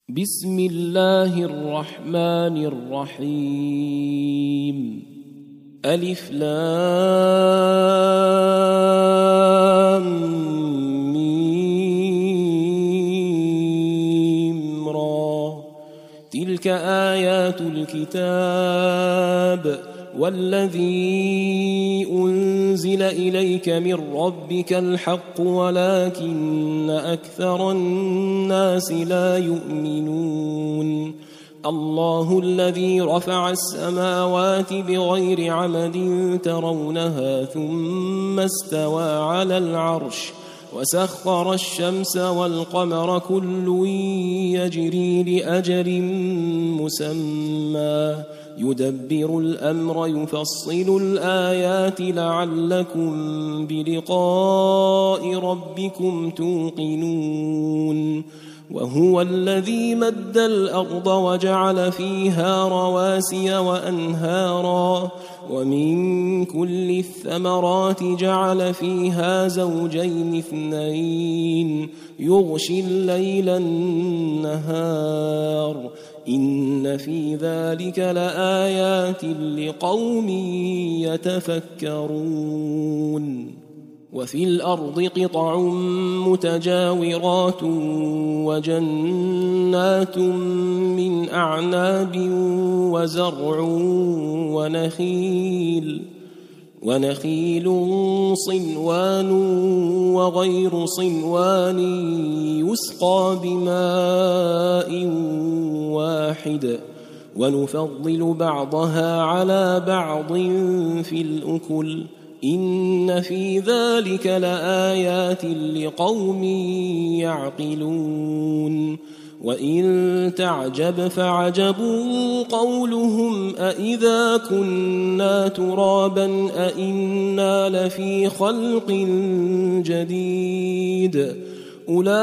بسم الله الرحمن الرحيم ألف لام ميم را تلك آيات الكتاب والذي أنزل إليك من ربك الحق ولكن أكثر الناس لا يؤمنون الله الذي رفع السماوات بغير عمد ترونها ثم استوى على العرش وسخر الشمس والقمر كل يجري لأجل مسمى يدبر الأمر يفصل الآيات لعلكم بلقاء ربكم توقنون وهو الذي مد الأرض وجعل فيها رواسي وأنهارا ومن كل الثمرات جعل فيها زوجين اثنين يغشي الليل النهار إن في ذلك لآيات لقوم يتفكرون وفي الأرض قطع متجاورات وجنات من أعناب وزرع ونخيل صنوان وغير صنوان يسقى بماء واحد ونفضل بعضها على بعض في الأكل إن في ذلك لآيات لقوم يعقلون وإن تعجب فعجب قولهم أإذا كنا ترابا أإنا لفي خلق جديد أولئك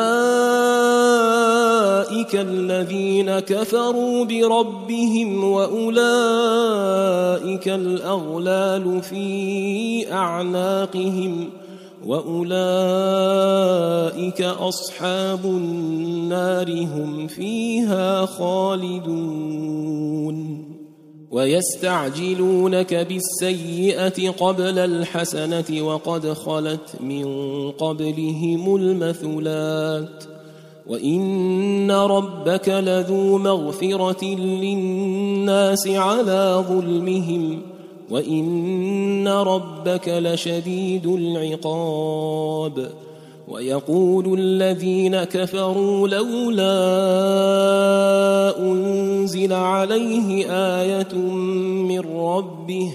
الذين كفروا بربهم وأولئك الأغلال في أعناقهم وأولئك أصحاب النار هم فيها خالدون ويستعجلونك بالسيئة قبل الحسنة وقد خلت من قبلهم المثلات وإن ربك لذو مغفرة للناس على ظلمهم وإن ربك لشديد العقاب ويقول الذين كفروا لولا أنزل عليه آية من ربه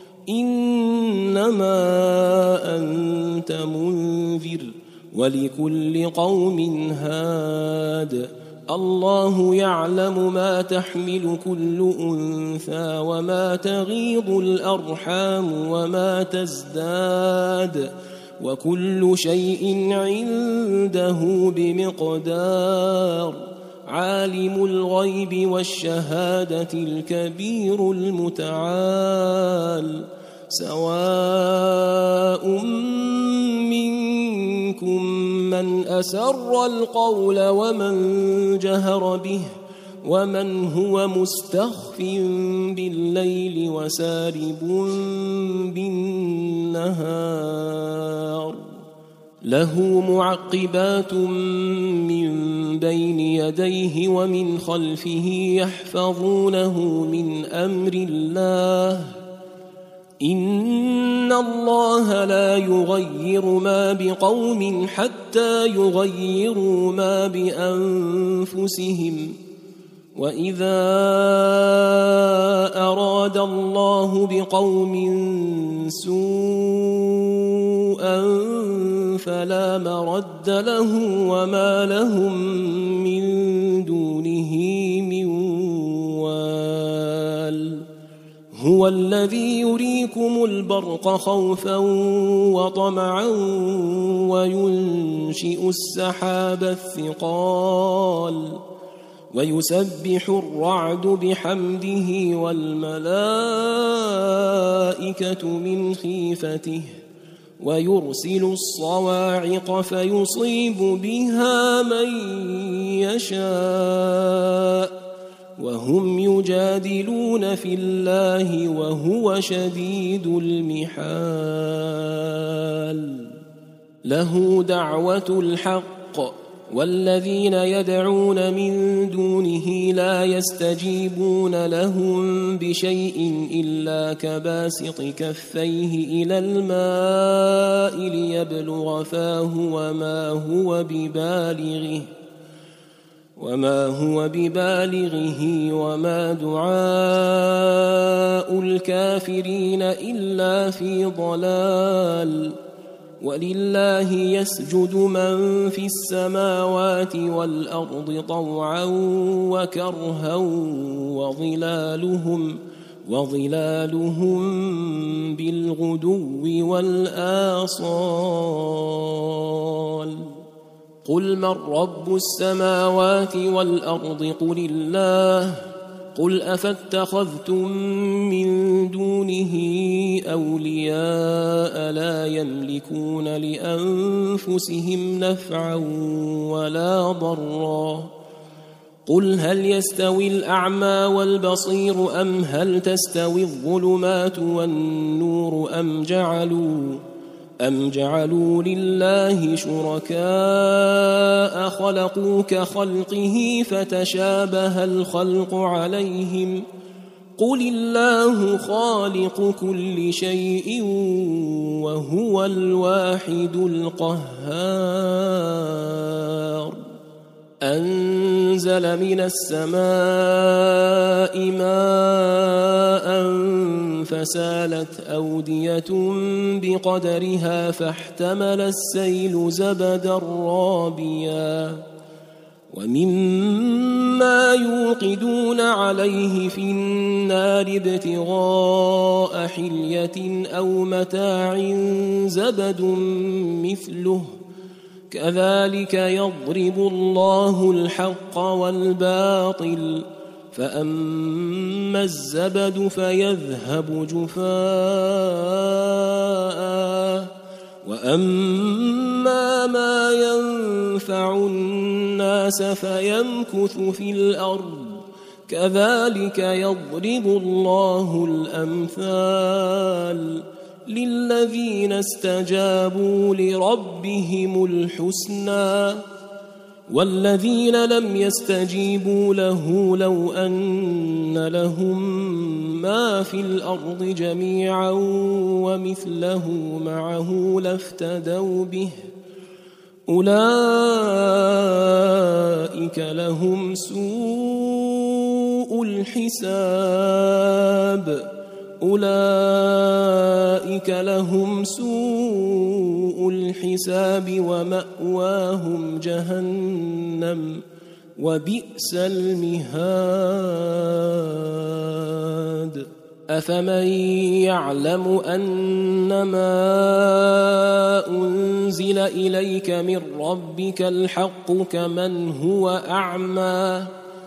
إنما أنت منذر ولكل قوم هاد الله يعلم ما تحمل كل أنثى وما تغيض الأرحام وما تزداد وكل شيء عنده بمقدار عالم الغيب والشهادة الكبير المتعال سواء منكم من أسر القول ومن جهر به ومن هو مستخف بالليل وسارب بالنهار له معقبات من بين يديه ومن خلفه يحفظونه من أمر الله إن الله لا يغير ما بقوم حتى يغيروا ما بأنفسهم وإذا أراد الله بقوم سوءا فلا مرد له وما لهم من دونه من وال هو الذي يريكم البرق خوفا وطمعا وينشئ السحاب الثقال ويسبح الرعد بحمده والملائكة من خيفته ويرسل الصواعق فيصيب بها من يشاء يجادلون في الله وهو شديد المحال له دعوة الحق والذين يدعون من دونه لا يستجيبون لهم بشيء إلا كباسط كفيه إلى الماء ليبلغ فاه وما هو ببالغه وما دعاء الكافرين إلا في ضلال ولله يسجد من في السماوات والأرض طوعا وكرها وظلالهم بالغدو والآصال قل من رب السماوات والأرض قل الله قل أفاتخذتم من دونه أولياء لا يملكون لأنفسهم نفعا ولا ضرا قل هل يستوي الأعمى والبصير أم هل تستوي الظلمات والنور أم جعلوا لله شركاء خلقوا كخلقه فتشابه الخلق عليهم قل الله خالق كل شيء وهو الواحد القهار أنزل من السماء ماء فسالت أودية بقدرها فاحتمل السيل زبدا رابيا ومما يوقدون عليه في النار ابتغاء حلية أو متاع زبد مثله كذلك يضرب الله الحق والباطل فأما الزبد فيذهب جفاء وأما ما ينفع الناس فيمكث في الأرض كذلك يضرب الله الأمثال للذين استجابوا لربهم الحسنى والذين لم يستجيبوا له لو أن لهم ما في الأرض جميعا ومثله معه لافتدوا به أولئك لهم سوء الحساب ومأواهم جهنم وبئس المهاد أفمن يعلم أنما أنزل إليك من ربك الحق كمن هو أعمى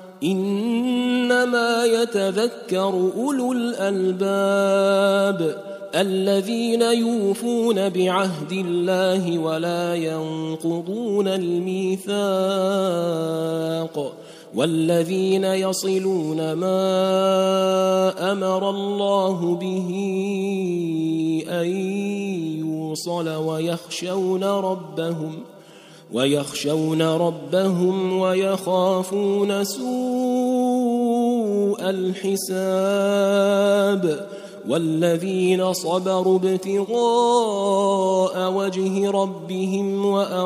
إنما يتذكر أولو الألباب الذين يوفون بعهد الله ولا ينقضون الميثاق والذين يصلون ما أمر الله به أن يوصل ويخشون ربهم ويخافون سوء الحساب والذين صبروا ابتغاء وجه ربهم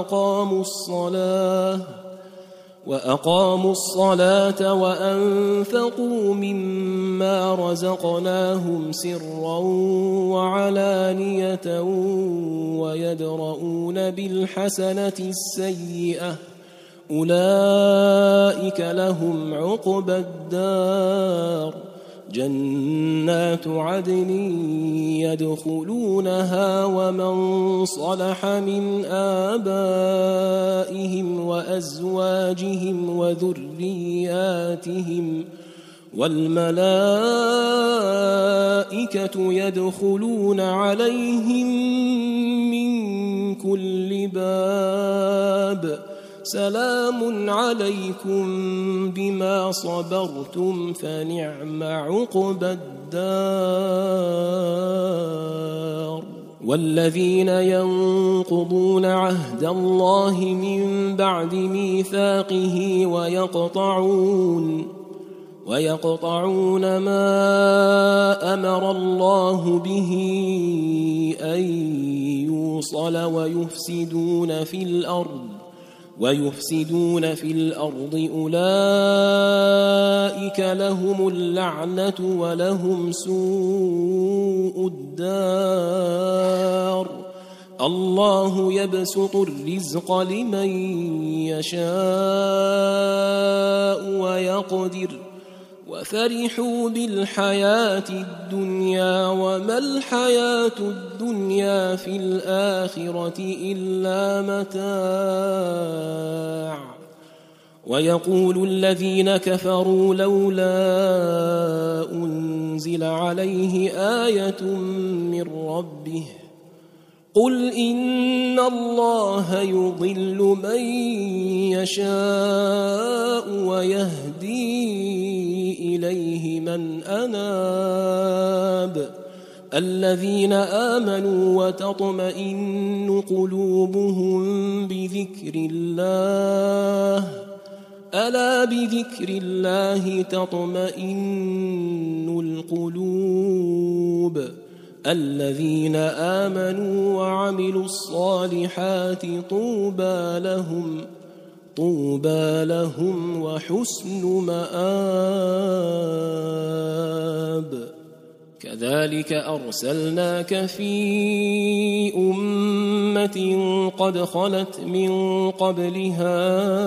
وأقاموا الصلاة وأنفقوا مما رزقناهم سرا وعلانية ويدرؤون بالحسنة السيئة أولئك لهم عقبى الدار جنات عدن يدخلونها ومن صلح من آبائهم وأزواجهم وذرياتهم والملائكة يدخلون عليهم من كل باب سلام عليكم بما صبرتم فنعم عقبى الدار. والذين ينقضون عهد الله من بعد ميثاقه ويقطعون ما أمر الله به أن يوصل ويفسدون في الأرض أولئك لهم اللعنة ولهم سوء الدار. الله يبسط الرزق لمن يشاء ويقدر وفرحوا بالحياة الدنيا وما الحياة الدنيا في الآخرة إلا متاع. ويقول الذين كفروا لولا أنزل عليه آية من ربه قل إن الله يضل من يشاء ويهدي إليه من أناب. الذين آمنوا وتطمئن قلوبهم بذكر الله ألا بذكر الله تطمئن القلوب. الذين آمنوا وعملوا الصالحات طوبى لهم وحسن مآب. كذلك أرسلناك في أمة قد خلت من قبلها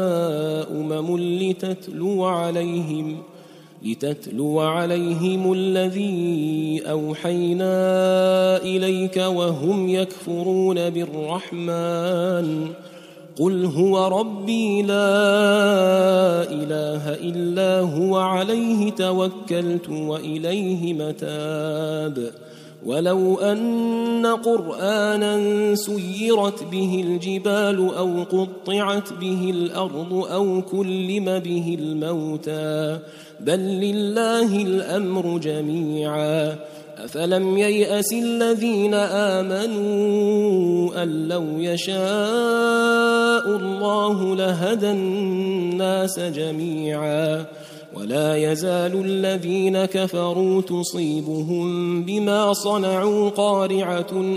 لتتلو عليهم الذي أوحينا إليك وهم يكفرون بالرحمن قل هو ربي لا إله إلا هو عليه توكلت وإليه متاب. ولو أن قرآنا سيرت به الجبال أو قطعت به الأرض أو كلم به الموتى بل لله الأمر جميعا. أفلم ييأس الذين آمنوا أن لو يشاء الله لهدى الناس جميعا. ولا يزال الذين كفروا تصيبهم بما صنعوا قارعة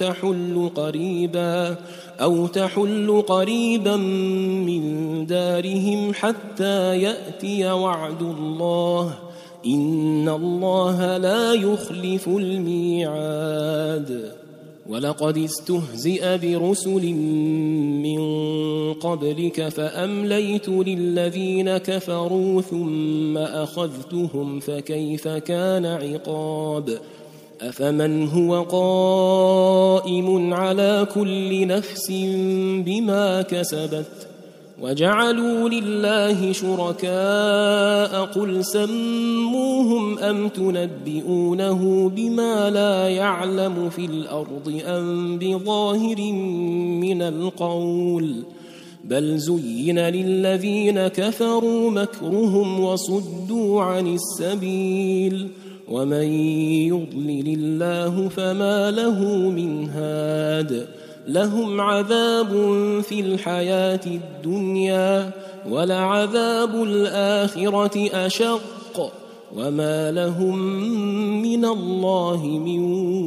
أو تحل قريبا من دارهم حتى يأتي وعد الله إن الله لا يخلف الميعاد. ولقد استهزئ برسل من قبلك فأمليت للذين كفروا ثم أخذتهم فكيف كان عقاب. أفمن هو قائم على كل نفس بما كسبت وجعلوا لله شركاء قل سموهم أم تنبئونه بما لا يعلم في الأرض أم بظاهر من القول بل زين للذين كفروا مكرهم وصدوا عن السبيل ومن يضلل الله فما له من هاد. لهم عذاب في الحياة الدنيا ولعذاب الآخرة أشق وما لهم من الله من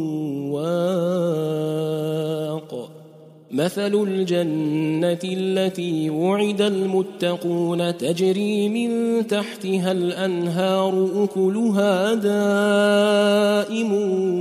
واق. مثل الجنة التي وعد المتقون تجري من تحتها الأنهار أكلها دائم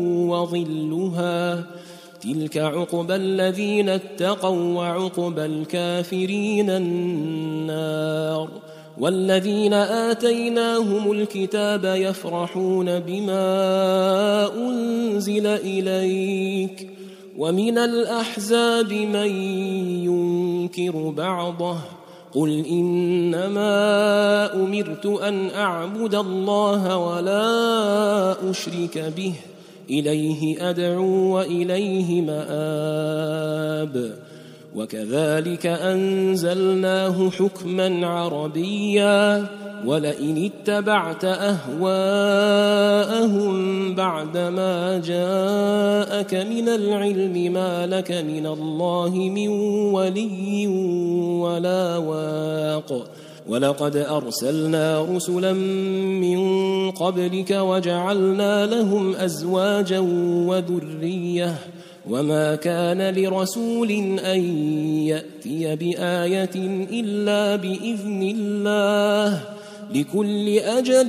وظلها تلك عقبى الذين اتقوا وعقبى الكافرين النار. والذين آتيناهم الكتاب يفرحون بما أنزل إليك ومن الأحزاب من ينكر بعضه قل إنما أمرت أن أعبد الله ولا أشرك به إليه أدعو وإليه مآب. وكذلك أنزلناه حكما عربيا ولئن اتبعت أهواءهم بعدما جاءك من العلم ما لك من الله من ولي ولا واق ولقد أرسلنا رسلا من قبلك وجعلنا لهم أزواجا وذرية وما كان لرسول أن يأتي بآية إلا بإذن الله لكل أجل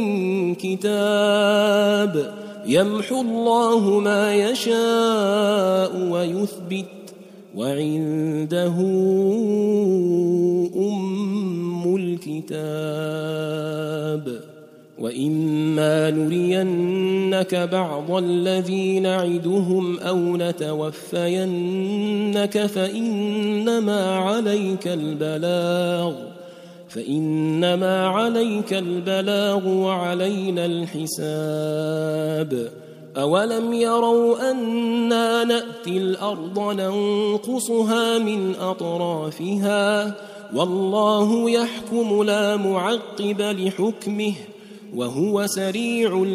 كتاب يمحو الله ما يشاء ويثبت وعنده أم الكتاب وإما نرينك بعض الذي نعدهم أو نتوفينك فإنما عليك البلاغ وعلينا الحساب أولم يروا أنا نأتي الأرض ننقصها من أطرافها والله يحكم لا معقب لحكمه وهو سريع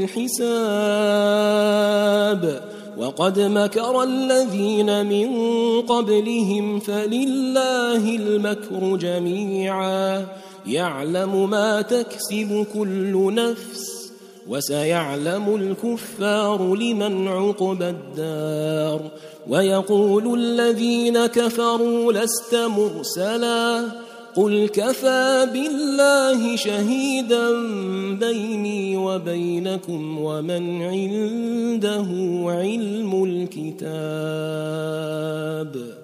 الحساب وقد مكر الذين من قبلهم فلله المكر جميعا يعلم ما تكسب كل نفس وسيعلم الكفار لمن عقبى الدار ويقول الذين كفروا لست مرسلا قل كفى بالله شهيدا بيني وبينكم ومن عنده علم الكتاب